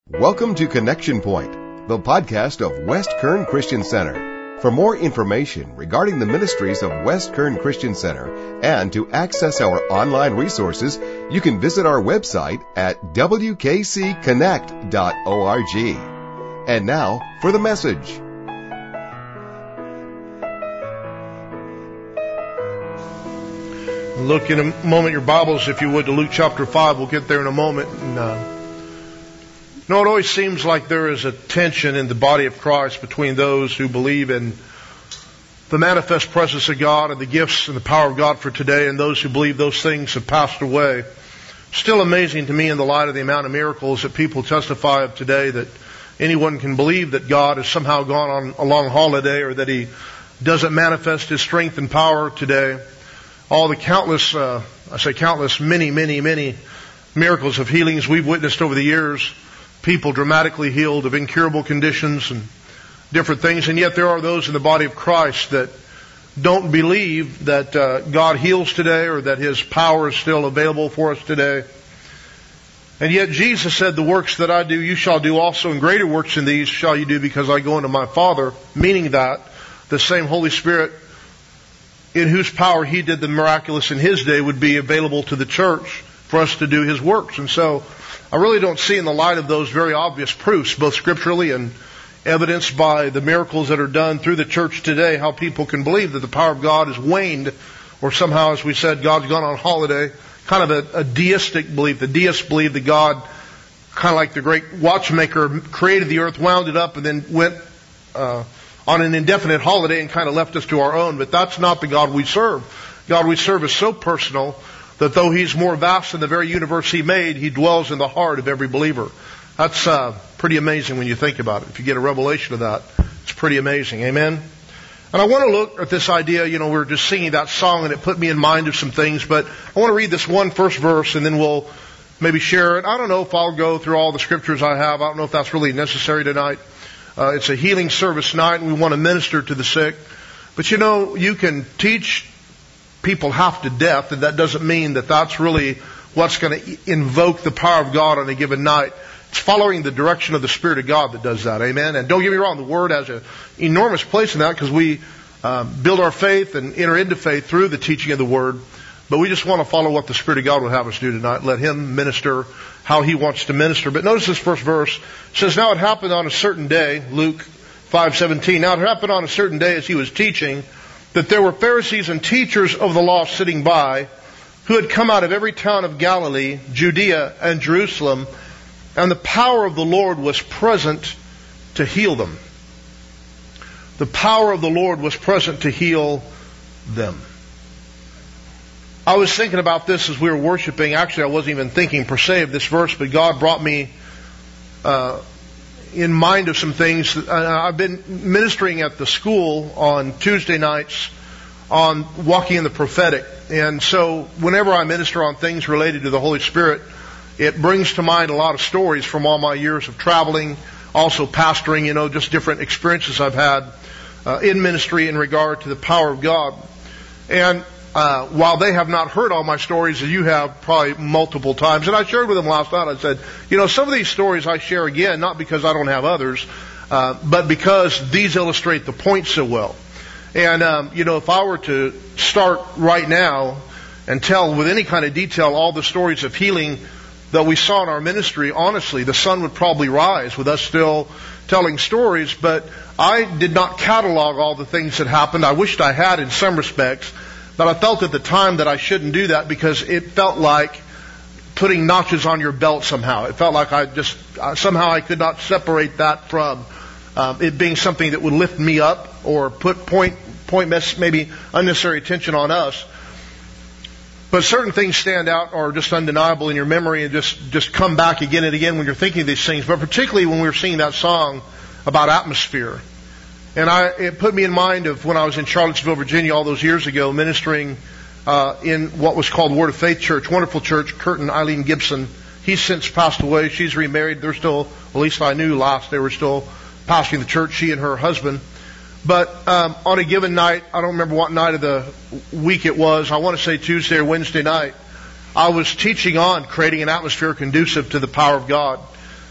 Welcome to Connection Point, the podcast of West Kern Christian Center. For more information regarding the ministries of West Kern Christian Center and to access our online resources, you can visit our website at wkcconnect.org. And now for the message. Look in a moment, your Bibles, if you would, to Luke chapter 5. We'll get there in a moment. It always seems like there is a tension in the body of Christ between those who believe in the manifest presence of God and the gifts and the power of God for today and those who believe those things have passed away. Still amazing to me in the light of the amount of miracles that people testify of today that anyone can believe that God has somehow gone on a long holiday or that He doesn't manifest His strength and power today. All the countless, many miracles of healings we've witnessed over the years. People dramatically healed of incurable conditions and different things. And yet there are those in the body of Christ that don't believe that God heals today or that His power is still available for us today. And yet Jesus said, "The works that I do, you shall do also, and greater works than these shall you do, because I go unto my Father," meaning that the same Holy Spirit in whose power He did the miraculous in His day would be available to the church for us to do His works. And so I really don't see in the light of those very obvious proofs, both scripturally and evidenced by the miracles that are done through the church today, how people can believe that the power of God has waned, or somehow, as we said, God's gone on holiday. Kind of a deistic belief. The deists believe that God, kind of like the great watchmaker, created the earth, wound it up, and then went on an indefinite holiday and kind of left us to our own. But that's not the God we serve. God we serve is so personal that though He's more vast than the very universe He made, He dwells in the heart of every believer. That's pretty amazing when you think about it. If you get a revelation of that, it's pretty amazing. Amen? And I want to look at this idea, we were just singing that song and it put me in mind of some things, but I want to read this one first verse and then we'll maybe share it. I don't know if I'll go through all the scriptures I have. I don't know if that's really necessary tonight. It's a healing service night and we want to minister to the sick. But you can teach people half to death, and that doesn't mean that that's really what's going to invoke the power of God on a given night. It's following the direction of the Spirit of God that does that. Amen? And don't get me wrong, the Word has an enormous place in that because we build our faith and enter into faith through the teaching of the Word. But we just want to follow what the Spirit of God would have us do tonight. Let Him minister how He wants to minister. But notice this first verse. It says, "Now it happened on a certain day," Luke 5:17. "Now it happened on a certain day as He was teaching, that there were Pharisees and teachers of the law sitting by, who had come out of every town of Galilee, Judea, and Jerusalem, and the power of the Lord was present to heal them." The power of the Lord was present to heal them. I was thinking about this as we were worshiping. Actually, I wasn't even thinking per se of this verse, but God brought me in mind of some things. I've been ministering at the school on Tuesday nights on walking in the prophetic. And so whenever I minister on things related to the Holy Spirit, it brings to mind a lot of stories from all my years of traveling, also pastoring, just different experiences I've had in ministry in regard to the power of God. And while they have not heard all my stories, as you have probably multiple times, and I shared with them last night, I said, some of these stories I share again, not because I don't have others, but because these illustrate the point so well. And, if I were to start right now and tell with any kind of detail all the stories of healing that we saw in our ministry, honestly, the sun would probably rise with us still telling stories, but I did not catalog all the things that happened. I wished I had in some respects. But I felt at the time that I shouldn't do that because it felt like putting notches on your belt somehow. It felt like somehow I could not separate that from it being something that would lift me up or put maybe unnecessary attention on us. But certain things stand out or are just undeniable in your memory and just come back again and again when you're thinking of these things. But particularly when we were singing that song about atmosphere. And it put me in mind of when I was in Charlottesville, Virginia, all those years ago, ministering in what was called Word of Faith Church, wonderful church. Kurt and Eileen Gibson, he's since passed away. She's remarried. They're still, at least I knew last, they were still pastoring the church, she and her husband. But on a given night, I don't remember what night of the week it was, I want to say Tuesday or Wednesday night, I was teaching on creating an atmosphere conducive to the power of God.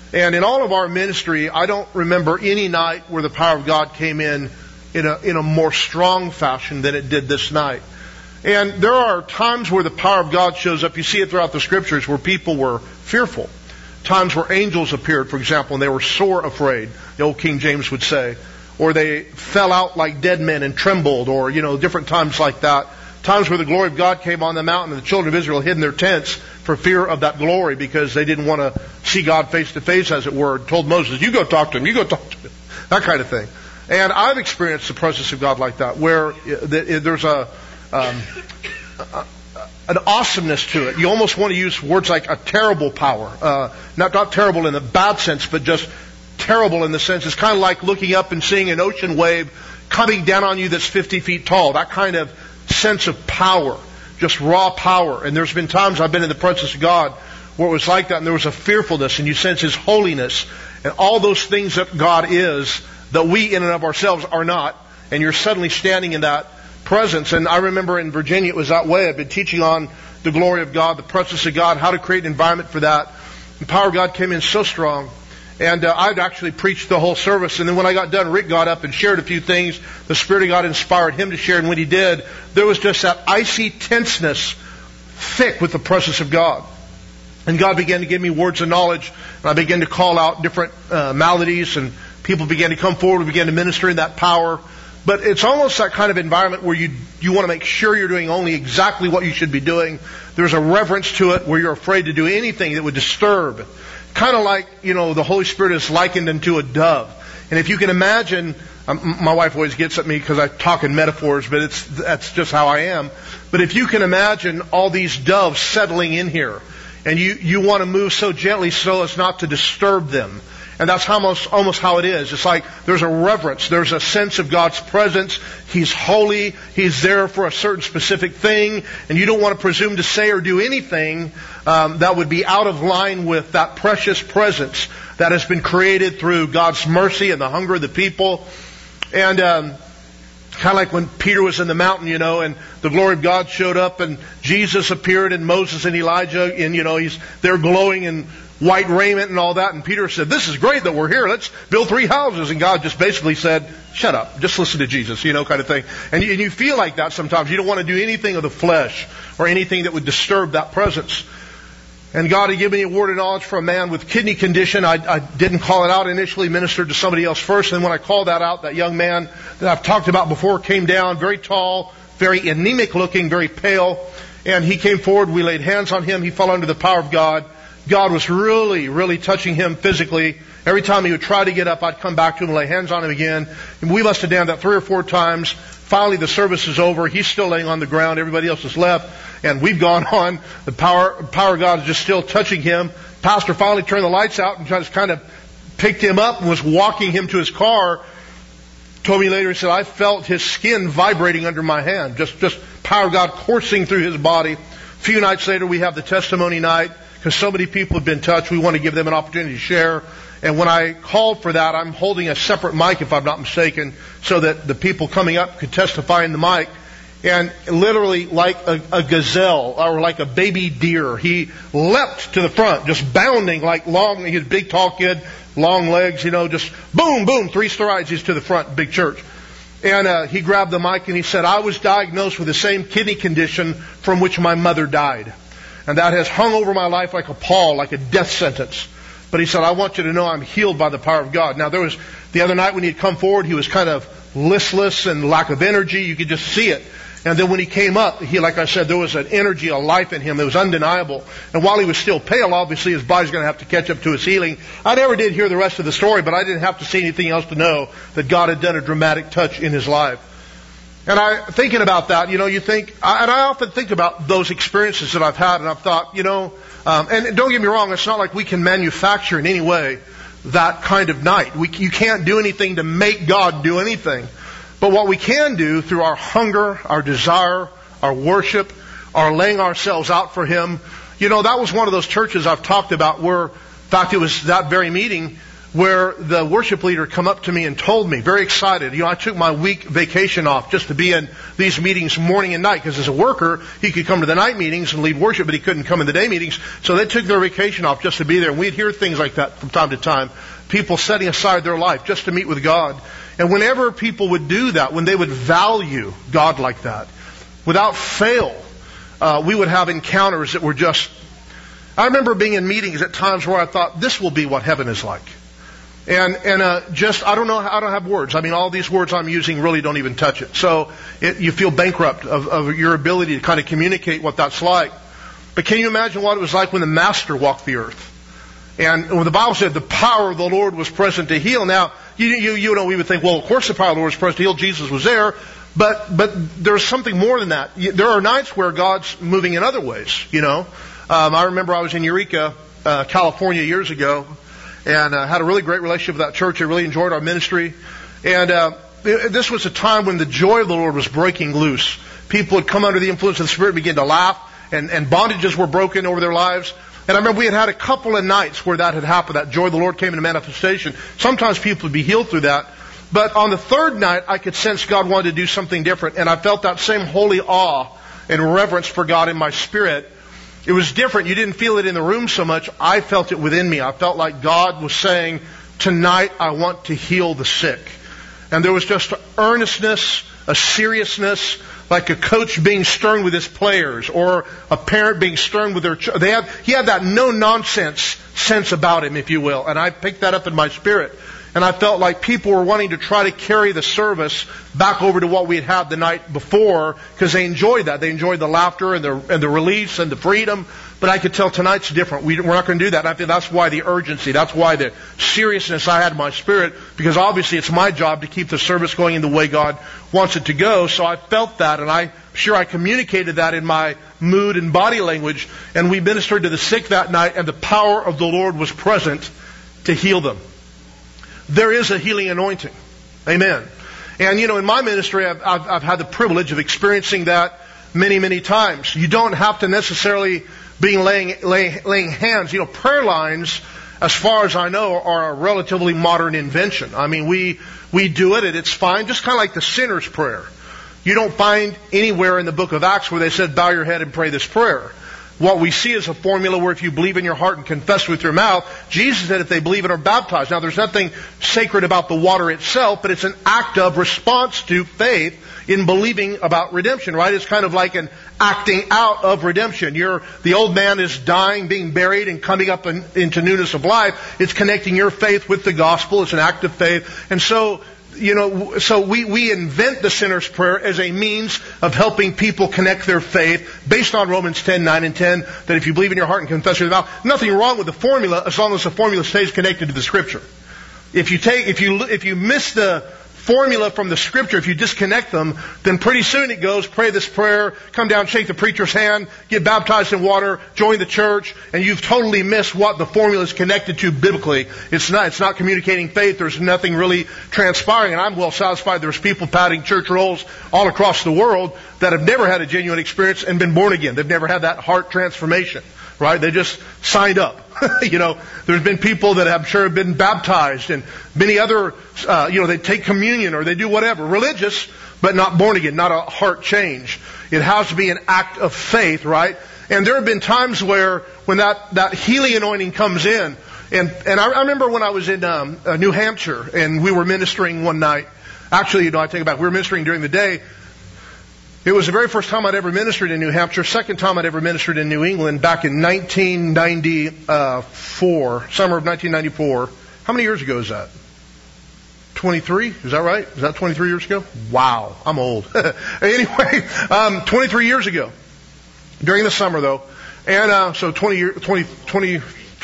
And in all of our ministry, I don't remember any night where the power of God came in a more strong fashion than it did this night. And there are times where the power of God shows up. You see it throughout the Scriptures where people were fearful. Times where angels appeared, for example, and they were sore afraid, the old King James would say. Or they fell out like dead men and trembled, or, different times like that. Times where the glory of God came on the mountain and the children of Israel hid in their tents for fear of that glory because they didn't want to see God face to face, as it were. Told Moses, you go talk to him, you go talk to him. That kind of thing. And I've experienced the presence of God like that, where there's an awesomeness to it. You almost want to use words like a terrible power. Not terrible in a bad sense, but just terrible in the sense it's kind of like looking up and seeing an ocean wave coming down on you that's 50 feet tall. That kind of sense of power, just raw power. And there's been times I've been in the presence of God where it was like that, and there was a fearfulness, and you sense His holiness and all those things that God is that we in and of ourselves are not, and you're suddenly standing in that presence. And I remember in Virginia it was that way. I've been teaching on the glory of God, the presence of God, how to create an environment for that. The power of God came in so strong. And I'd actually preached the whole service. And then when I got done, Rick got up and shared a few things. The Spirit of God inspired him to share. And when he did, there was just that icy tenseness, thick with the presence of God. And God began to give me words of knowledge. And I began to call out different maladies. And people began to come forward and began to minister in that power. But it's almost that kind of environment where you want to make sure you're doing only exactly what you should be doing. There's a reverence to it where you're afraid to do anything that would disturb. Kind of like, the Holy Spirit is likened unto a dove. And if you can imagine, my wife always gets at me because I talk in metaphors, but that's just how I am. But if you can imagine all these doves settling in here, and you want to move so gently so as not to disturb them. And that's almost how it is. It's like there's a reverence. There's a sense of God's presence. He's holy. He's there for a certain specific thing. And you don't want to presume to say or do anything that would be out of line with that precious presence that has been created through God's mercy and the hunger of the people. And kind of like when Peter was in the mountain, and the glory of God showed up and Jesus appeared and Moses and Elijah, and, they're glowing in white raiment and all that. And Peter said, this is great that we're here. Let's build 3 houses. And God just basically said, shut up. Just listen to Jesus, kind of thing. And you feel like that sometimes. You don't want to do anything of the flesh or anything that would disturb that presence. And God had given me a word of knowledge for a man with kidney condition. I didn't call it out initially, ministered to somebody else first. And when I called that out, that young man that I've talked about before came down, very tall, very anemic looking, very pale. And he came forward. We laid hands on him. He fell under the power of God. God was really, really touching him physically. Every time he would try to get up, I'd come back to him and lay hands on him again. And we must have done that 3 or 4 times. Finally, the service is over. He's still laying on the ground. Everybody else has left. And we've gone on. The power of God is just still touching him. Pastor finally turned the lights out and just kind of picked him up and was walking him to his car. Told me later, he said, I felt his skin vibrating under my hand. Just power of God coursing through his body. A few nights later, we have the testimony night. Because so many people have been touched, we want to give them an opportunity to share. And when I called for that, I'm holding a separate mic, if I'm not mistaken, so that the people coming up could testify in the mic. And literally like a gazelle or like a baby deer, he leapt to the front, just bounding like long. He's a big, tall kid, long legs, just boom, boom, 3 strides. He's to the front, big church. And he grabbed the mic and he said, I was diagnosed with the same kidney condition from which my mother died. And that has hung over my life like a pall, like a death sentence. But he said, I want you to know I'm healed by the power of God. Now there was, the other night when he had come forward, he was kind of listless and lack of energy. You could just see it. And then when he came up, like I said, there was an energy, a life in him that was undeniable. And while he was still pale, obviously his body's going to have to catch up to his healing. I never did hear the rest of the story, but I didn't have to see anything else to know that God had done a dramatic touch in his life. And thinking about that, you think, and I often think about those experiences that I've had, and I've thought, and don't get me wrong, it's not like we can manufacture in any way that kind of night. You can't do anything to make God do anything. But what we can do through our hunger, our desire, our worship, our laying ourselves out for Him, that was one of those churches I've talked about where, in fact, it was that very meeting where the worship leader come up to me and told me, very excited, I took my week vacation off just to be in these meetings morning and night, because as a worker, he could come to the night meetings and lead worship, but he couldn't come in the day meetings. So they took their vacation off just to be there. And we'd hear things like that from time to time. People setting aside their life just to meet with God. And whenever people would do that, when they would value God like that, without fail, we would have encounters that were just... I remember being in meetings at times where I thought, this will be what heaven is like. And I don't know, I don't have words. I mean, all these words I'm using really don't even touch it. So you feel bankrupt of your ability to kind of communicate what that's like. But can you imagine what it was like when the Master walked the earth? And when the Bible said the power of the Lord was present to heal. Now, we would think, well, of course the power of the Lord was present to heal. Jesus was there. But there's something more than that. There are nights where God's moving in other ways, I remember I was in Eureka, California years ago, and had a really great relationship with that church. I really enjoyed our ministry. And this was a time when the joy of the Lord was breaking loose. People had come under the influence of the Spirit and began to laugh, and bondages were broken over their lives. And I remember we had a couple of nights where that had happened. That joy of the Lord came into manifestation. Sometimes people would be healed through that. But on the third night, I could sense God wanted to do something different. And I felt that same holy awe and reverence for God in my spirit. It was different. You didn't feel it in the room so much. I felt it within me. I felt like God was saying, tonight I want to heal the sick. And there was just an earnestness, a seriousness, like a coach being stern with his players, or a parent being stern with their child. He had that no-nonsense sense about him, if you will. And I picked that up in my spirit. And I felt like people were wanting to try to carry the service back over to what we had had the night before, because they enjoyed that. They enjoyed the laughter and the release and the freedom. But I could tell tonight's different. We're not going to do that. And I think that's why the urgency, that's why the seriousness I had in my spirit, because obviously it's my job to keep the service going in the way God wants it to go. So I felt that, and I'm sure I communicated that in my mood and body language. And we ministered to the sick that night, and the power of the Lord was present to heal them. There is a healing anointing. Amen. And in my ministry, I've had the privilege of experiencing that many, many times. You don't have to necessarily be laying hands. Prayer lines, as far as I know, are a relatively modern invention. I mean, we do it and it's fine. Just kind of like the sinner's prayer. You don't find anywhere in the book of Acts where they said, bow your head and pray this prayer. What we see is a formula where if you believe in your heart and confess with your mouth, Jesus said if they believe and are baptized. Now, there's nothing sacred about the water itself, but it's an act of response to faith in believing about redemption, right? It's kind of like an acting out of redemption. The old man is dying, being buried, and coming up into newness of life. It's connecting your faith with the gospel. It's an act of faith. And so we invent the sinner's prayer as a means of helping people connect their faith based on Romans 10:9 and 10, that if you believe in your heart and confess with your mouth, nothing wrong with the formula as long as the formula stays connected to the Scripture. If you miss the formula from the Scripture, if you disconnect them, then pretty soon it goes, pray this prayer, come down, shake the preacher's hand, get baptized in water, join the church, and you've totally missed what the formula is connected to biblically. It's not communicating faith. There's nothing really transpiring. And I'm well satisfied there's people padding church rolls all across the world that have never had a genuine experience and been born again. They've never had that heart transformation, right? They just signed up. There's been people that I'm sure have been baptized, and many other, they take communion or they do whatever. Religious, but not born again, not a heart change. It has to be an act of faith, right? And there have been times when that healing anointing comes in. And I remember when I was in New Hampshire, and we were ministering one night. Actually, I take it back. We were ministering during the day. It was the very first time I'd ever ministered in New Hampshire, second time I'd ever ministered in New England, back in 1994, summer of 1994. How many years ago is that? 23? Is that right? Is that 23 years ago? Wow, I'm old. Anyway, 23 years ago, during the summer though, and so 23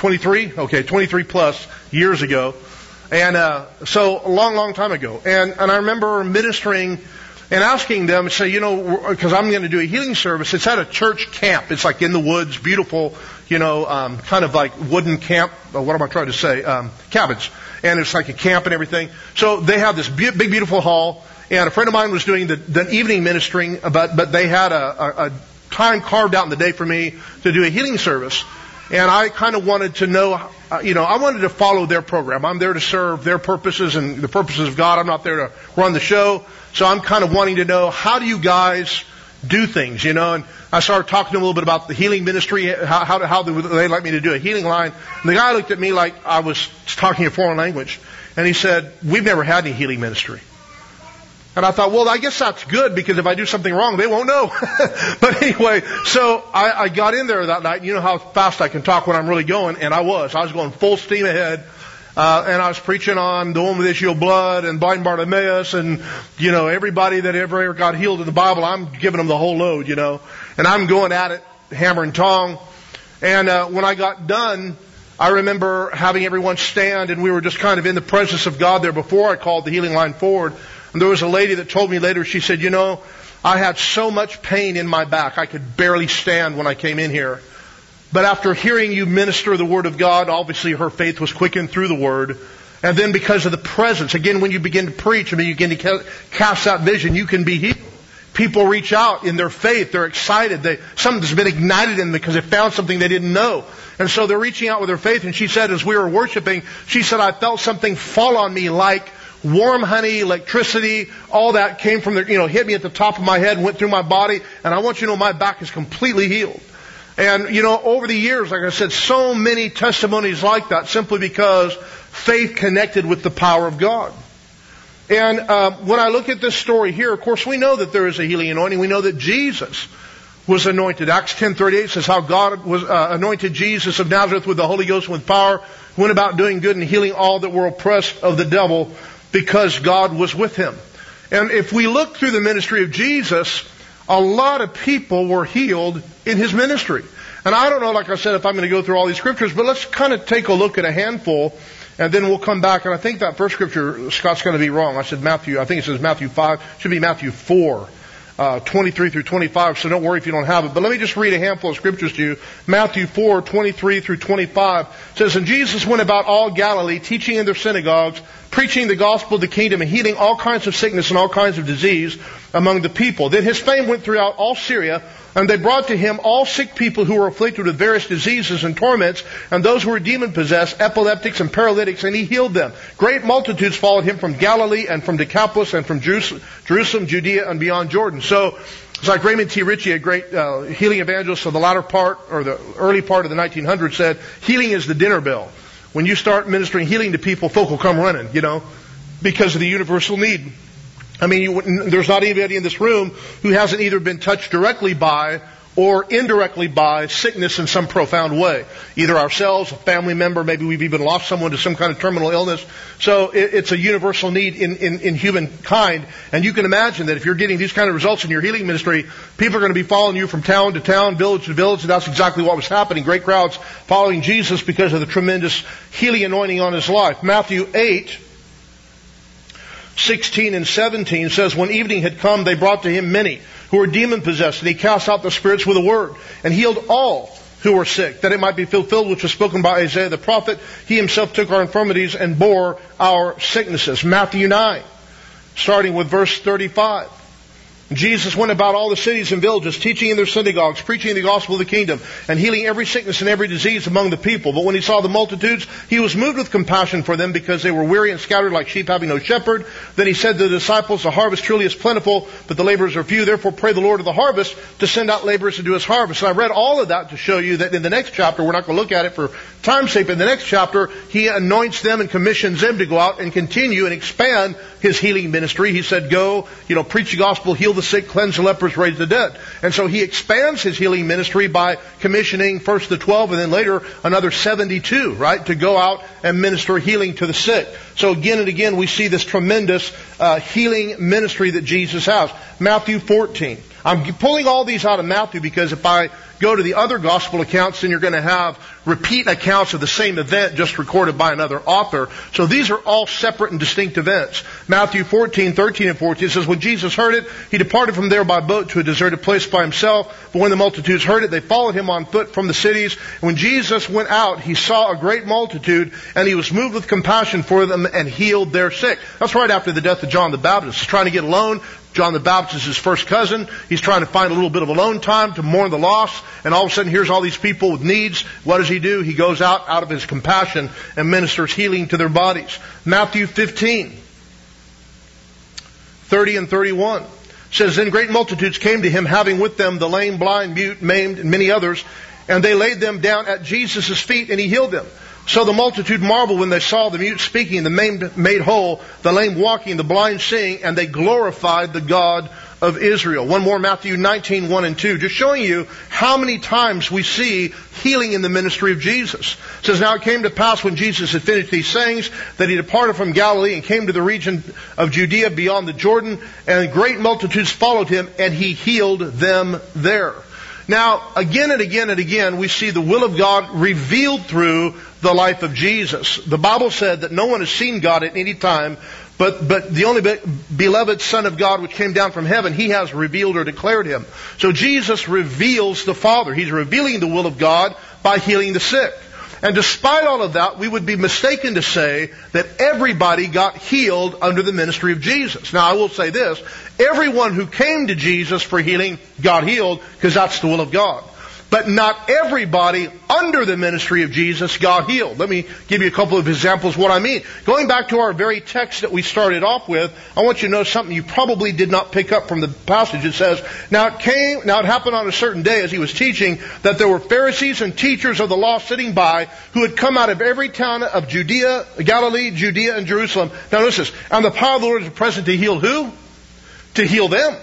plus years ago, and so a long, long time ago. And I remember ministering and asking them, say, because I'm going to do a healing service. It's at a church camp. It's like in the woods, beautiful, kind of like wooden camp. What am I trying to say? Cabins. And it's like a camp and everything. So they have this big, beautiful hall. And a friend of mine was doing the evening ministering, but they had a time carved out in the day for me to do a healing service. And I kind of wanted to know, I wanted to follow their program. I'm there to serve their purposes and the purposes of God. I'm not there to run the show. So I'm kind of wanting to know, how do you guys do things, And I started talking to them a little bit about the healing ministry, how they like me to do a healing line. And the guy looked at me like I was talking a foreign language. And he said, we've never had any healing ministry. And I thought, well, I guess that's good, because if I do something wrong, they won't know. But anyway, so I got in there that night. You know how fast I can talk when I'm really going, and I was going full steam ahead. And I was preaching on the woman with the issue of blood and blind Bartimaeus and, everybody that ever got healed in the Bible. I'm giving them the whole load, And I'm going at it, hammer and tong. And when I got done, I remember having everyone stand, and we were just kind of in the presence of God there before I called the healing line forward. And there was a lady that told me later, she said, I had so much pain in my back, I could barely stand when I came in here. But after hearing you minister the Word of God, obviously her faith was quickened through the Word. And then because of the presence, again, when you begin to preach, you begin to cast that vision, you can be healed. People reach out in their faith. They're excited. Something's been ignited in them because they found something they didn't know. And so they're reaching out with their faith. And she said, as we were worshiping, she said, I felt something fall on me like warm honey, electricity, all that came from hit me at the top of my head, went through my body. And I want you to know my back is completely healed. And, over the years, like I said, so many testimonies like that, simply because faith connected with the power of God. And when I look at this story here, of course, we know that there is a healing anointing. We know that Jesus was anointed. Acts 10:38 says how God was anointed Jesus of Nazareth with the Holy Ghost and with power, who went about doing good and healing all that were oppressed of the devil, because God was with him. And if we look through the ministry of Jesus, a lot of people were healed in his ministry. And I don't know, like I said, if I'm going to go through all these scriptures, but let's kind of take a look at a handful, and then we'll come back. And I think that first scripture, Scott's going to be wrong. I said Matthew, I think it says Matthew 5, it should be Matthew 4, 23 through 25, so don't worry if you don't have it. But let me just read a handful of scriptures to you. Matthew 4, 23 through 25 says, And Jesus went about all Galilee, teaching in their synagogues, preaching the gospel of the kingdom, and healing all kinds of sickness and all kinds of disease among the people. Then his fame went throughout all Syria, and they brought to him all sick people who were afflicted with various diseases and torments, and those who were demon-possessed, epileptics and paralytics, and he healed them. Great multitudes followed him from Galilee and from Decapolis and from Jerusalem, Judea, and beyond Jordan. So it's like Raymond T. Ritchie, a great healing evangelist of the latter part, or the early part of the 1900s, said, healing is the dinner bell. When you start ministering healing to people, folk will come running, because of the universal need. I mean, there's not anybody in this room who hasn't either been touched directly by or indirectly by sickness in some profound way. Either ourselves, a family member, maybe we've even lost someone to some kind of terminal illness. So it's a universal need in humankind. And you can imagine that if you're getting these kind of results in your healing ministry, people are going to be following you from town to town, village to village, and that's exactly what was happening. Great crowds following Jesus because of the tremendous healing anointing on his life. Matthew 8, 16 and 17 says, When evening had come, they brought to him many who were demon-possessed, and he cast out the spirits with a word, and healed all who were sick, that it might be fulfilled which was spoken by Isaiah the prophet. He himself took our infirmities and bore our sicknesses. Matthew 9, starting with verse 35. Jesus went about all the cities and villages, teaching in their synagogues, preaching the gospel of the kingdom, and healing every sickness and every disease among the people. But when he saw the multitudes, he was moved with compassion for them, because they were weary and scattered like sheep having no shepherd. Then he said to the disciples, The harvest truly is plentiful, but the laborers are few. Therefore pray the Lord of the harvest to send out laborers to do his harvest. And I read all of that to show you that in the next chapter, we're not going to look at it for time's sake, but in the next chapter, he anoints them and commissions them to go out and continue and expand his healing ministry. He said, go, preach the gospel, heal the sick, cleanse the lepers, raise the dead. And so he expands his healing ministry by commissioning first the 12 and then later another 72, right, to go out and minister healing to the sick. So again and again we see this tremendous healing ministry that Jesus has. Matthew 14. I'm pulling all these out of Matthew because if I go to the other gospel accounts, then you're going to have repeat accounts of the same event just recorded by another author. So these are all separate and distinct events. Matthew 14, 13 and 14 says, When Jesus heard it, he departed from there by boat to a deserted place by himself. But when the multitudes heard it, they followed him on foot from the cities. And when Jesus went out, he saw a great multitude, and he was moved with compassion for them and healed their sick. That's right after the death of John the Baptist. He's trying to get alone, John the Baptist is his first cousin. He's trying to find a little bit of alone time to mourn the loss. And all of a sudden, here's all these people with needs. What does he do? He goes out of his compassion and ministers healing to their bodies. Matthew 15, 30 and 31 says, Then great multitudes came to him, having with them the lame, blind, mute, maimed, and many others. And they laid them down at Jesus' feet, and he healed them. So the multitude marveled when they saw the mute speaking, the maimed made whole, the lame walking, the blind seeing, and they glorified the God of Israel. One more, Matthew 19, 1 and 2, just showing you how many times we see healing in the ministry of Jesus. It says, Now it came to pass when Jesus had finished these sayings that he departed from Galilee and came to the region of Judea beyond the Jordan, and great multitudes followed him, and he healed them there. Now, again and again and again, we see the will of God revealed through the life of Jesus. The Bible said that no one has seen God at any time, but the only beloved Son of God which came down from heaven, he has revealed or declared him. So Jesus reveals the Father. He's revealing the will of God by healing the sick. And despite all of that, we would be mistaken to say that everybody got healed under the ministry of Jesus. Now, I will say this. Everyone who came to Jesus for healing got healed, because that's the will of God. But not everybody under the ministry of Jesus got healed. Let me give you a couple of examples of what I mean. Going back to our very text that we started off with, I want you to know something you probably did not pick up from the passage. It says, Now it happened on a certain day as he was teaching that there were Pharisees and teachers of the law sitting by who had come out of every town of Judea, Galilee, Judea, and Jerusalem. Now notice this. And the power of the Lord is present to heal who? To heal them.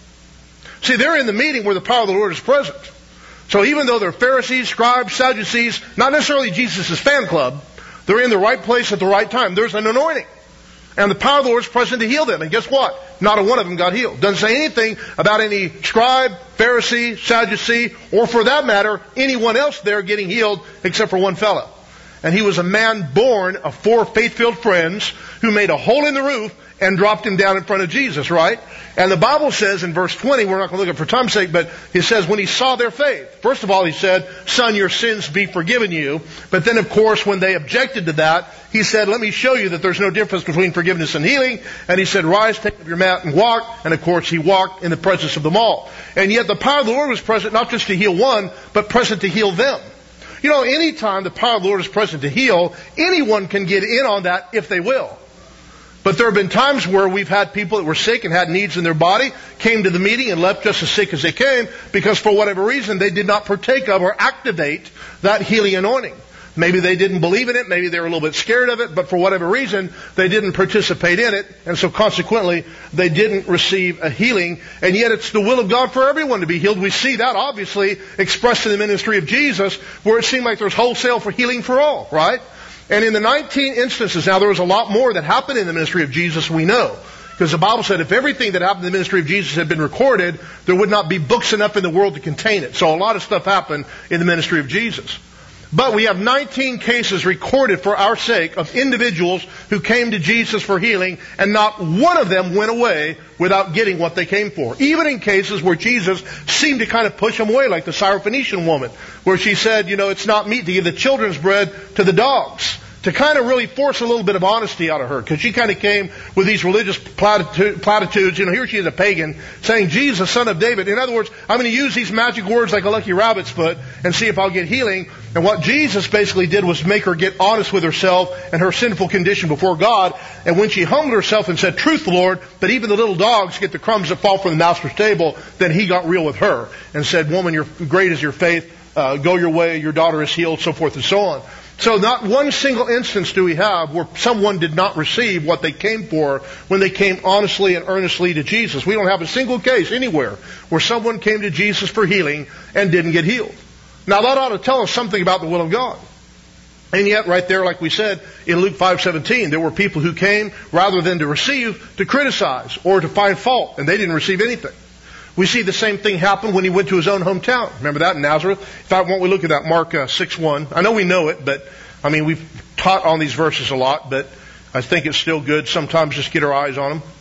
See, they're in the meeting where the power of the Lord is present. So even though they're Pharisees, scribes, Sadducees, not necessarily Jesus' fan club, they're in the right place at the right time. There's an anointing. And the power of the Lord is present to heal them. And guess what? Not a one of them got healed. Doesn't say anything about any scribe, Pharisee, Sadducee, or for that matter, anyone else there getting healed except for one fellow. And he was a man born of 4 faith-filled friends who made a hole in the roof and dropped him down in front of Jesus, right? And the Bible says in verse 20, we're not going to look at it for time's sake, but it says when he saw their faith, first of all he said, Son, your sins be forgiven you. But then of course when they objected to that, he said, let me show you that there's no difference between forgiveness and healing. And he said, rise, take up your mat and walk. And of course he walked in the presence of them all. And yet the power of the Lord was present not just to heal one, but present to heal them. You know, anytime the power of the Lord is present to heal, anyone can get in on that if they will. But there have been times where we've had people that were sick and had needs in their body, came to the meeting and left just as sick as they came, because for whatever reason they did not partake of or activate that healing anointing. Maybe they didn't believe in it, maybe they were a little bit scared of it, but for whatever reason they didn't participate in it, and so consequently they didn't receive a healing. And yet it's the will of God for everyone to be healed. We see that obviously expressed in the ministry of Jesus, where it seemed like there's wholesale for healing for all, right? And in the 19 instances, now there was a lot more that happened in the ministry of Jesus, we know. Because the Bible said if everything that happened in the ministry of Jesus had been recorded, there would not be books enough in the world to contain it. So a lot of stuff happened in the ministry of Jesus. But we have 19 cases recorded for our sake of individuals who came to Jesus for healing, and not one of them went away without getting what they came for. Even in cases where Jesus seemed to kind of push them away, like the Syrophoenician woman, where she said, you know, it's not meet to give the children's bread to the dogs. To kind of really force a little bit of honesty out of her, because she kind of came with these religious platitudes. You know, here she is a pagan saying, Jesus, Son of David. In other words, I'm going to use these magic words like a lucky rabbit's foot and see if I'll get healing. And what Jesus basically did was make her get honest with herself and her sinful condition before God. And when she humbled herself and said, truth, Lord, but even the little dogs get the crumbs that fall from the master's table, then he got real with her and said, woman, great is your faith. Go your way. Your daughter is healed, so forth and so on. So not one single instance do we have where someone did not receive what they came for when they came honestly and earnestly to Jesus. We don't have a single case anywhere where someone came to Jesus for healing and didn't get healed. Now that ought to tell us something about the will of God. And yet right there, like we said in Luke 5:17, there were people who came rather than to receive, to criticize or to find fault, and they didn't receive anything. We see the same thing happen when he went to his own hometown. Remember that in Nazareth? In fact, why don't we look at that, Mark 6:1. I know we know it, but I mean, we've taught on these verses a lot, but I think it's still good sometimes just get our eyes on them.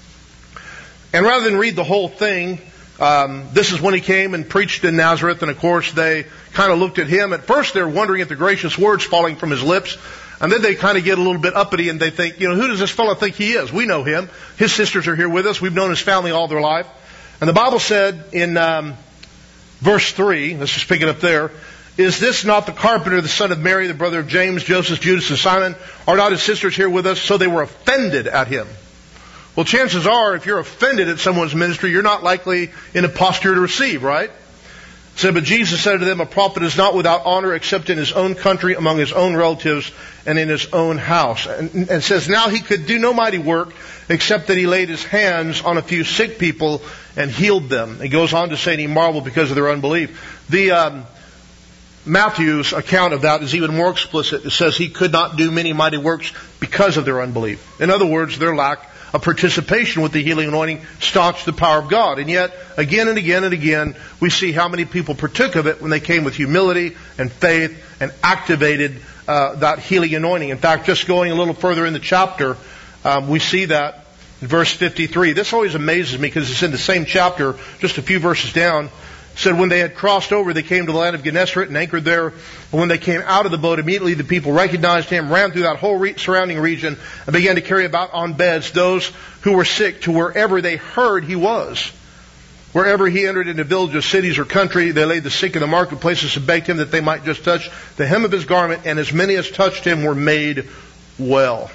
And rather than read the whole thing, this is when he came and preached in Nazareth, and of course they kind of looked at him. At first they're wondering at the gracious words falling from his lips. And then they kind of get a little bit uppity and they think, who does this fellow think he is? We know him. His sisters are here with us. We've known his family all their life. And the Bible said in verse 3, let's just pick it up there, is this not the carpenter, the son of Mary, the brother of James, Joseph, Judas, and Simon? Are not his sisters here with us? So they were offended at him. Well, chances are, if you're offended at someone's ministry, you're not likely in a posture to receive, right? So, but Jesus said to them, a prophet is not without honor except in his own country, among his own relatives, and in his own house. And says, now he could do no mighty work except that he laid his hands on a few sick people and healed them. He goes on to say, and he marveled because of their unbelief. The Matthew's account of that is even more explicit. It says he could not do many mighty works because of their unbelief. In other words, their lack of participation with the healing anointing staunched the power of God. And yet, again and again and again, we see how many people partook of it when they came with humility and faith and activated that healing anointing. In fact, just going a little further in the chapter, we see that in verse 53. This always amazes me because it's in the same chapter, just a few verses down. It said, when they had crossed over, they came to the land of Gennesaret and anchored there. And when they came out of the boat, immediately the people recognized him, ran through that whole surrounding region, and began to carry about on beds those who were sick to wherever they heard he was. Wherever he entered into villages, cities, or country, they laid the sick in the marketplaces and begged him that they might just touch the hem of his garment, and as many as touched him were made well.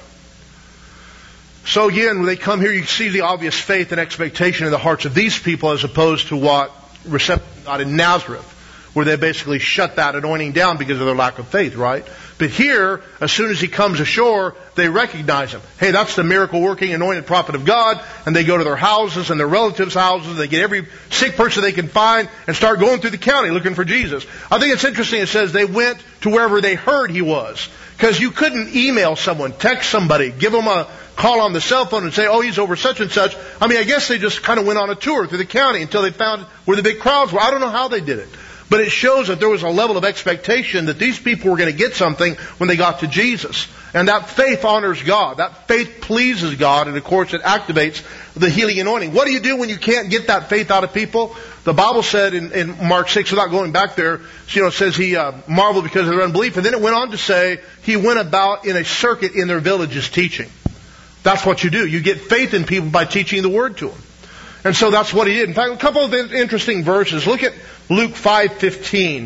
So again, when they come here, you see the obvious faith and expectation in the hearts of these people as opposed to what reception got in Nazareth, where they basically shut that anointing down because of their lack of faith, right? But here, as soon as he comes ashore, they recognize him. Hey, that's the miracle-working, anointed prophet of God. And they go to their houses and their relatives' houses. They get every sick person they can find and start going through the county looking for Jesus. I think it's interesting. It says they went to wherever they heard he was. Because you couldn't email someone, text somebody, give them a call on the cell phone and say, oh, he's over such and such. I mean, I guess they just kind of went on a tour through the county until they found where the big crowds were. I don't know how they did it. But it shows that there was a level of expectation that these people were going to get something when they got to Jesus. And that faith honors God. That faith pleases God. And of course, it activates the healing anointing. What do you do when you can't get that faith out of people? The Bible said in Mark 6, without going back there, it says he marveled because of their unbelief. And then it went on to say he went about in a circuit in their villages teaching. That's what you do. You get faith in people by teaching the word to them. And so that's what he did. In fact, a couple of interesting verses. Look at Luke 5:15.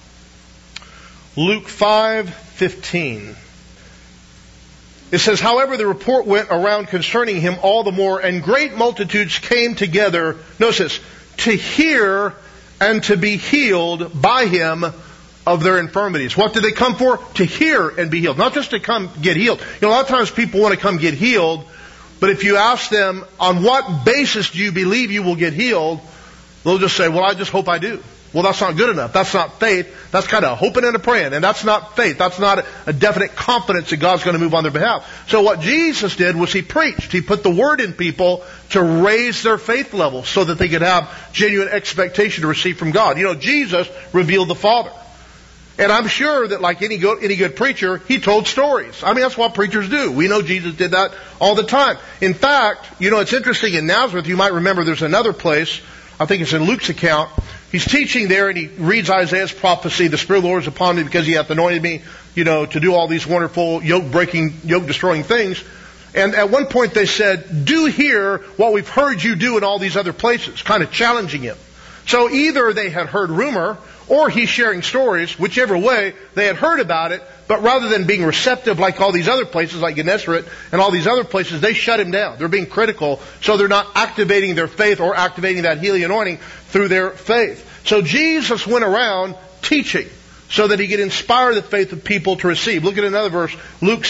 Luke 5:15. It says, however, the report went around concerning him all the more, and great multitudes came together, notice this, to hear and to be healed by him of their infirmities. What did they come for? To hear and be healed. Not just to come get healed. A lot of times people want to come get healed, but if you ask them, on what basis do you believe you will get healed? They'll just say, well, I just hope I do. Well, that's not good enough. That's not faith. That's kind of hoping and a praying. And that's not faith. That's not a definite confidence that God's going to move on their behalf. So what Jesus did was he preached. He put the word in people to raise their faith level so that they could have genuine expectation to receive from God. Jesus revealed the Father. And I'm sure that like any good preacher, he told stories. I mean, that's what preachers do. We know Jesus did that all the time. In fact, it's interesting in Nazareth, you might remember there's another place, I think it's in Luke's account. He's teaching there and he reads Isaiah's prophecy, the Spirit of the Lord is upon me because he hath anointed me, to do all these wonderful yoke-destroying things. And at one point they said, do hear what we've heard you do in all these other places, kind of challenging him. So either they had heard rumor or he's sharing stories, whichever way, they had heard about it, but rather than being receptive like all these other places, like Gennesaret and all these other places, they shut him down. They're being critical, so they're not activating their faith or activating that healing anointing through their faith. So Jesus went around teaching so that he could inspire the faith of people to receive. Look at another verse, Luke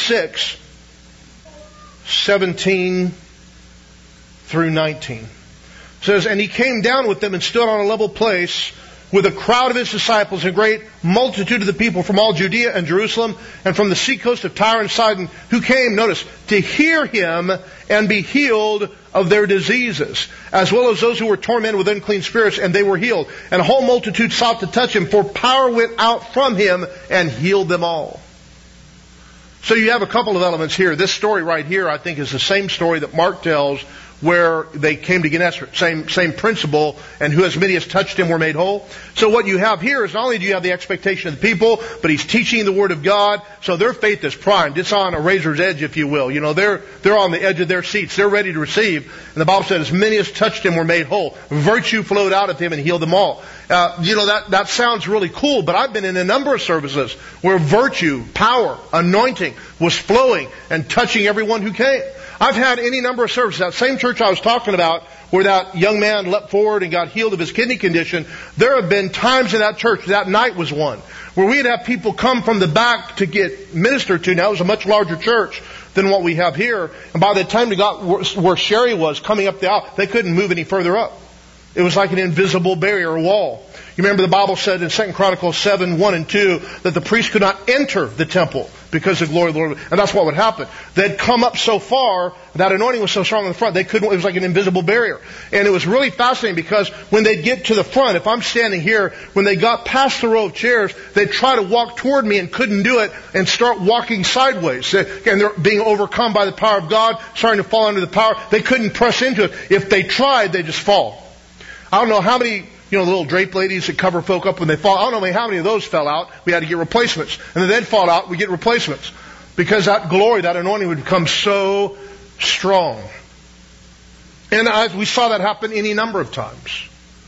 6:17 through 19. It says, and he came down with them and stood on a level place with a crowd of his disciples, a great multitude of the people from all Judea and Jerusalem and from the seacoast of Tyre and Sidon, who came, notice, to hear him and be healed of their diseases, as well as those who were tormented with unclean spirits, and they were healed. And a whole multitude sought to touch him, for power went out from him and healed them all. So you have a couple of elements here. This story right here, I think, is the same story that Mark tells where they came to Gennesaret. Same principle, and who as many as touched him were made whole. So what you have here is not only do you have the expectation of the people, but he's teaching the Word of God, so their faith is primed. It's on a razor's edge, if you will. You know, they're on the edge of their seats. They're ready to receive. And the Bible said, as many as touched him were made whole. Virtue flowed out of him and healed them all. That sounds really cool, but I've been in a number of services where virtue, power, anointing was flowing and touching everyone who came. I've had any number of services. That same church I was talking about where that young man leapt forward and got healed of his kidney condition, there have been times in that church, that night was one, where we'd have people come from the back to get ministered to. Now, it was a much larger church than what we have here. And by the time they got where Sherry was coming up the aisle, they couldn't move any further up. It was like an invisible barrier, a wall. You remember the Bible said in 2 Chronicles 7, 1 and 2, that the priest could not enter the temple because of the glory of the Lord. And that's what would happen. They'd come up so far, that anointing was so strong in the front, it was like an invisible barrier. And it was really fascinating because when they'd get to the front, if I'm standing here, when they got past the row of chairs, they'd try to walk toward me and couldn't do it and start walking sideways. And they're being overcome by the power of God, starting to fall under the power. They couldn't press into it. If they tried, they'd just fall. I don't know how many, the little drape ladies that cover folk up when they fall. I don't know how many of those fell out. We had to get replacements. And then they'd fall out, we get replacements. Because that glory, that anointing would become so strong. And we saw that happen any number of times.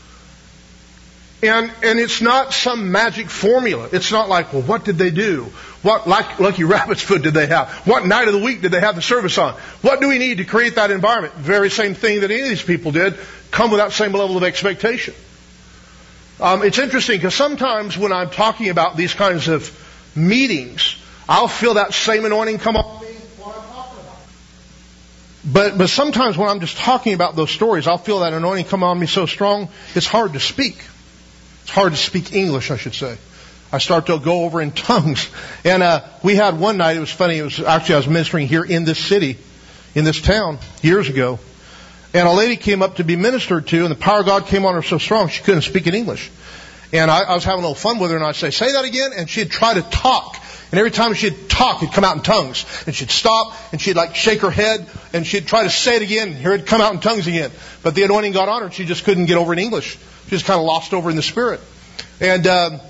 And it's not some magic formula. It's not like, well, what did they do? What Lucky Rabbit's food did they have? What night of the week did they have the service on? What do we need to create that environment? Very same thing that any of these people did. Come with that same level of expectation. It's interesting because sometimes when I'm talking about these kinds of meetings, I'll feel that same anointing come on me while I'm talking about it. But sometimes when I'm just talking about those stories, I'll feel that anointing come on me so strong, it's hard to speak. It's hard to speak English, I should say. I start to go over in tongues. And we had one night, it was funny, I was ministering here in this city, in this town, years ago. And a lady came up to be ministered to, and the power of God came on her so strong she couldn't speak in English. And I was having a little fun with her, and I'd say that again, and she'd try to talk. And every time she'd talk, it'd come out in tongues. And she'd stop, and she'd shake her head, and she'd try to say it again, and here it'd come out in tongues again. But the anointing got on her, and she just couldn't get over in English. She just kind of lost over in the Spirit. And,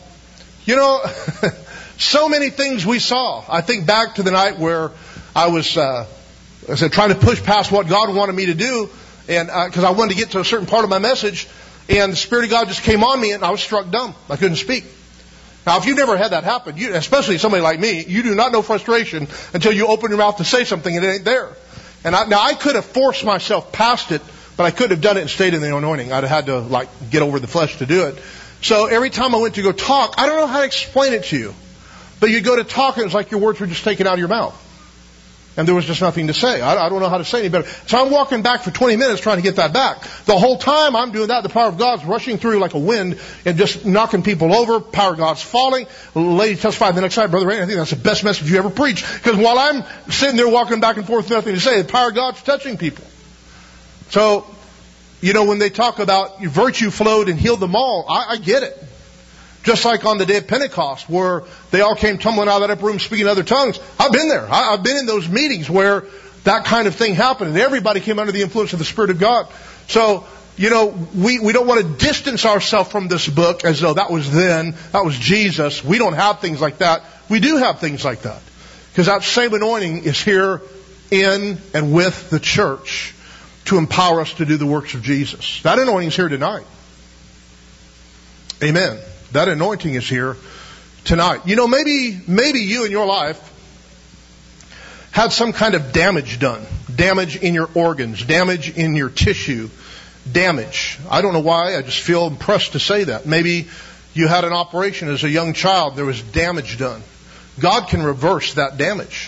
so many things we saw. I think back to the night where I was trying to push past what God wanted me to do, and because I wanted to get to a certain part of my message, and the Spirit of God just came on me, and I was struck dumb. I couldn't speak. Now, if you've never had that happen, especially somebody like me, you do not know frustration until you open your mouth to say something and it ain't there. And I could have forced myself past it, but I couldn't have done it and stayed in the anointing. I'd have had to get over the flesh to do it. So every time I went to go talk, I don't know how to explain it to you, but you go to talk and it was like your words were just taken out of your mouth. And there was just nothing to say. I don't know how to say any better. So I'm walking back for 20 minutes trying to get that back. The whole time I'm doing that, the power of God's rushing through like a wind and just knocking people over. Power of God's falling. The lady testified the next night, Brother Ray, I think that's the best message you ever preached. Because while I'm sitting there walking back and forth with nothing to say, the power of God's touching people. So, when they talk about virtue flowed and healed them all, I get it. Just like on the day of Pentecost, where they all came tumbling out of that upper room speaking other tongues. I've been there. I've been in those meetings where that kind of thing happened, and everybody came under the influence of the Spirit of God. So, we don't want to distance ourselves from this book as though that was then, that was Jesus. We don't have things like that. We do have things like that. Because that same anointing is here in and with the church to empower us to do the works of Jesus. That anointing is here tonight. Amen. That anointing is here tonight. Maybe you in your life had some kind of damage done. Damage in your organs. Damage in your tissue. Damage. I don't know why. I just feel impressed to say that. Maybe you had an operation as a young child. There was damage done. God can reverse that damage.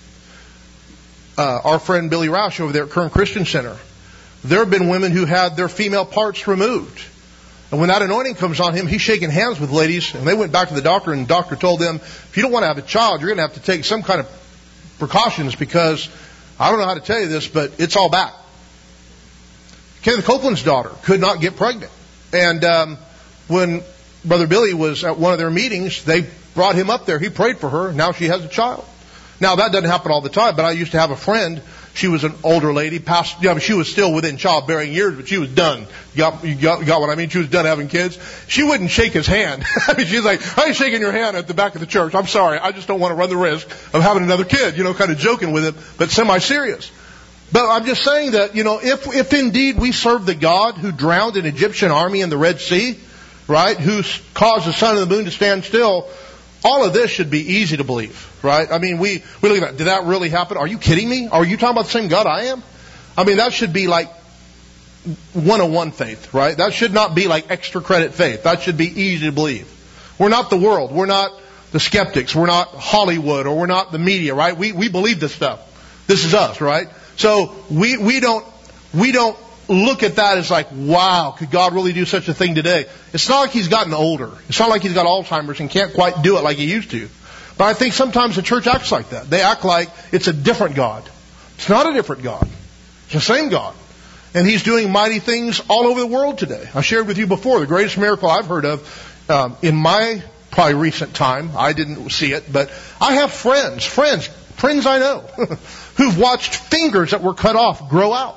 Our friend Billy Roush over there at Kern Christian Center. There have been women who had their female parts removed. And when that anointing comes on him, he's shaking hands with ladies. And they went back to the doctor, and the doctor told them, if you don't want to have a child, you're going to have to take some kind of precautions because I don't know how to tell you this, but it's all back. Kenneth Copeland's daughter could not get pregnant. And when Brother Billy was at one of their meetings, they brought him up there. He prayed for her. Now she has a child. Now, that doesn't happen all the time, but I used to have a friend. She was an older lady, she was still within childbearing years, but she was done. You got what I mean? She was done having kids. She wouldn't shake his hand. I mean, she's like, I ain't shaking your hand at the back of the church. I'm sorry. I just don't want to run the risk of having another kid, kind of joking with it, but semi-serious. But I'm just saying that, if indeed we serve the God who drowned an Egyptian army in the Red Sea, right, who caused the sun and the moon to stand still, all of this should be easy to believe, right? I mean, we look at that. Did that really happen? Are you kidding me? Are you talking about the same God I am? I mean, that should be like 101 faith, right? That should not be like extra credit faith. That should be easy to believe. We're not the world. We're not the skeptics. We're not Hollywood, or we're not the media, right? We believe this stuff. This is us, right? So we don't look at that as like, wow, could God really do such a thing today? It's not like He's gotten older. It's not like He's got Alzheimer's and can't quite do it like He used to. But I think sometimes the church acts like that. They act like it's a different God. It's not a different God. It's the same God. And He's doing mighty things all over the world today. I shared with you before, the greatest miracle I've heard of in my probably recent time. I didn't see it, but I have friends I know, who've watched fingers that were cut off grow out.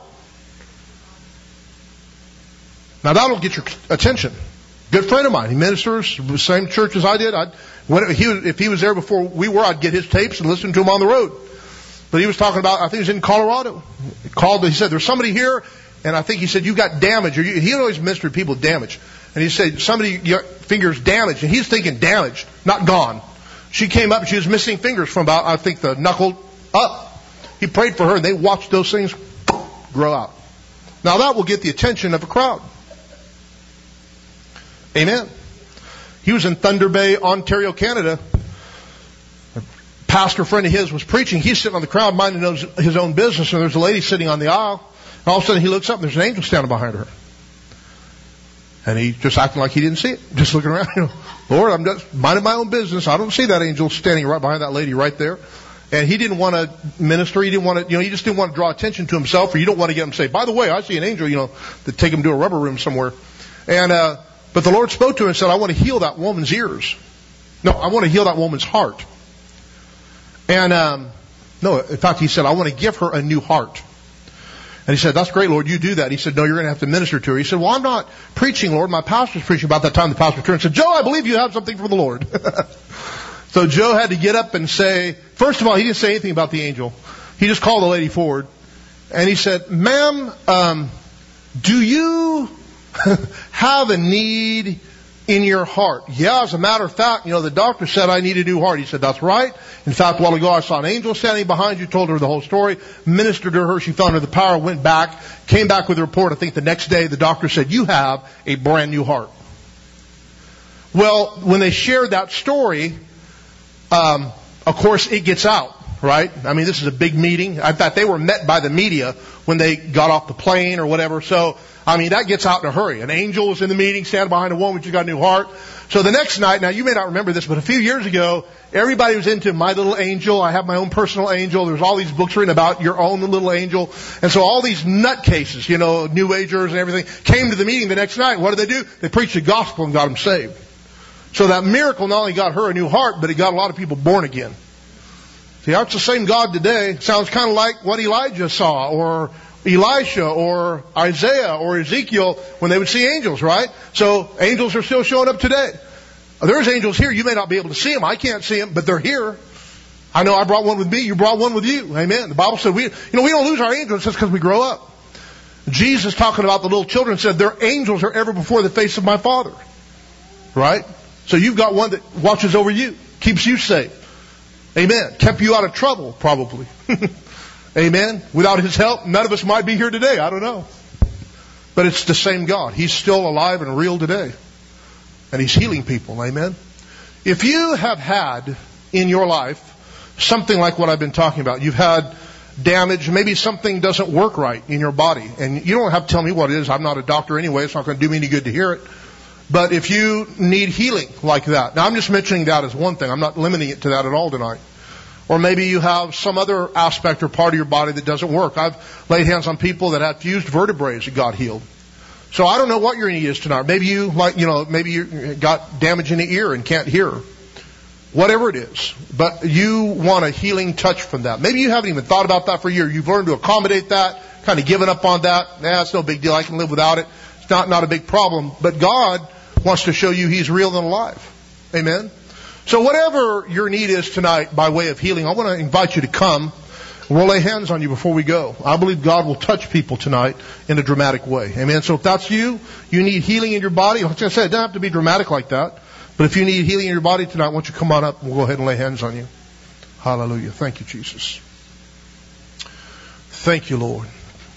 Now that'll get your attention. Good friend of mine. He ministers the same church as I did. If he was there before we were, I'd get his tapes and listen to him on the road. But he was talking about, I think he was in Colorado. He said, there's somebody here, and I think he said, you got damage. He always ministered to people with damage. And he said, your finger's damaged. And he's thinking damaged, not gone. She came up and she was missing fingers from about, I think, the knuckle up. He prayed for her, and they watched those things grow out. Now that will get the attention of a crowd. Amen. He was in Thunder Bay, Ontario, Canada. A pastor friend of his was preaching. He's sitting on the crowd minding his own business, and there's a lady sitting on the aisle. And all of a sudden he looks up and there's an angel standing behind her. And he just acting like he didn't see it. Just looking around, Lord, I'm just minding my own business. I don't see that angel standing right behind that lady right there. And he didn't want to minister. He didn't want to, he just didn't want to draw attention to himself, or you don't want to get him to say, by the way, I see an angel, to take him to a rubber room somewhere. And, but the Lord spoke to him and said, I want to heal that woman's ears. No, I want to heal that woman's heart. And, no, in fact, he said, I want to give her a new heart. And he said, that's great, Lord, you do that. He said, no, you're going to have to minister to her. He said, well, I'm not preaching, Lord. My pastor's preaching. About that time, the pastor turned and said, Joe, I believe you have something from the Lord. So Joe had to get up and say, first of all, he didn't say anything about the angel. He just called the lady forward. And he said, ma'am, do you have a need in your heart? Yeah, as a matter of fact, the doctor said I need a new heart. He said, that's right. In fact, a while ago I saw an angel standing behind you, told her the whole story, ministered to her, she fell under the power, went back, came back with a report. I think the next day the doctor said, you have a brand new heart. Well, when they shared that story, of course it gets out, right? I mean, this is a big meeting. In fact, they were met by the media when they got off the plane or whatever. So, I mean, that gets out in a hurry. An angel was in the meeting, standing behind a woman, she's got a new heart. So the next night, now you may not remember this, but a few years ago, everybody was into My Little Angel. I have my own personal angel. There's all these books written about your own little angel. And so all these nutcases, New Agers and everything, came to the meeting the next night. What did they do? They preached the gospel and got them saved. So that miracle not only got her a new heart, but it got a lot of people born again. See, that's the same God today. Sounds kind of like what Elijah saw, or Elisha, or Isaiah, or Ezekiel when they would see angels, right? So angels are still showing up today. There's angels here. You may not be able to see them. I can't see them, but they're here. I know I brought one with me. You brought one with you. Amen. The Bible said we don't lose our angels just because we grow up. Jesus, talking about the little children, said their angels are ever before the face of my Father. Right? So you've got one that watches over you, keeps you safe. Amen. Kept you out of trouble, probably. Amen. Without His help, none of us might be here today. I don't know. But it's the same God. He's still alive and real today. And He's healing people. Amen. If you have had in your life something like what I've been talking about, you've had damage, maybe something doesn't work right in your body, and you don't have to tell me what it is. I'm not a doctor anyway. It's not going to do me any good to hear it. But if you need healing like that, now I'm just mentioning that as one thing. I'm not limiting it to that at all tonight. Or maybe you have some other aspect or part of your body that doesn't work. I've laid hands on people that had fused vertebrae that got healed. So I don't know what your need is tonight. Maybe you maybe you got damage in the ear and can't hear. whatever it is, but you want a healing touch from that. Maybe you haven't even thought about that for a year. You've learned to accommodate that, kind of given up on that. It's no big deal. I can live without it. It's not a big problem. But God wants to show you He's real and alive. Amen? So whatever your need is tonight by way of healing, I want to invite you to come. We'll lay hands on you before we go. I believe God will touch people tonight in a dramatic way. Amen? So if that's you need healing in your body. Like I said, it doesn't have to be dramatic like that. But if you need healing in your body tonight, why don't you come on up and we'll go ahead and lay hands on you. Hallelujah. Thank you, Jesus. Thank you, Lord.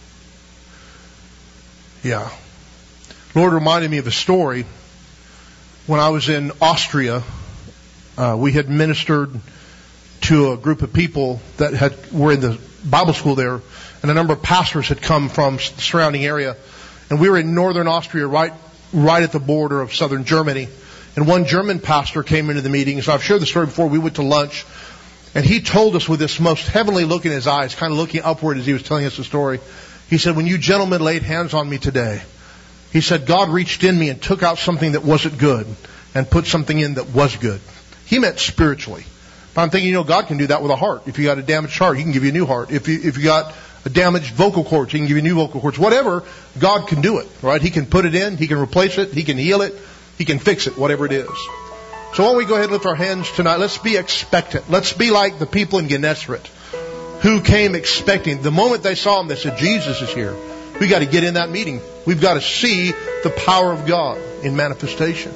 Yeah. Lord reminded me of a story. When I was in Austria, we had ministered to a group of people that were in the Bible school there, and a number of pastors had come from the surrounding area. And we were in northern Austria, right at the border of southern Germany. And one German pastor came into the meeting. So I've shared the story before. We went to lunch, and he told us with this most heavenly look in his eyes, kind of looking upward as he was telling us the story. He said, when you gentlemen laid hands on me today, he said, God reached in me and took out something that wasn't good and put something in that was good. He meant spiritually. But I'm thinking, God can do that with a heart. If you got a damaged heart, He can give you a new heart. If you got a damaged vocal cords, He can give you new vocal cords. Whatever, God can do it, right? He can put it in. He can replace it. He can heal it. He can fix it, whatever it is. So why don't we go ahead and lift our hands tonight? Let's be expectant. Let's be like the people in Gennesaret who came expecting. The moment they saw Him, they said, Jesus is here. We got to get in that meeting. We've got to see the power of God in manifestation.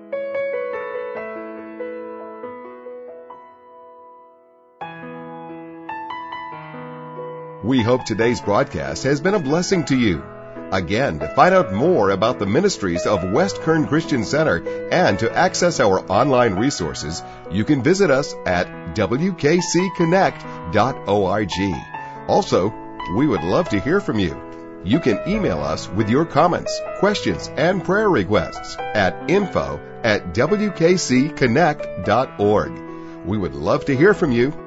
We hope today's broadcast has been a blessing to you. Again, to find out more about the ministries of West Kern Christian Center and to access our online resources, you can visit us at wkcconnect.org. Also, we would love to hear from you. You can email us with your comments, questions, and prayer requests at info@wkcconnect.org. We would love to hear from you.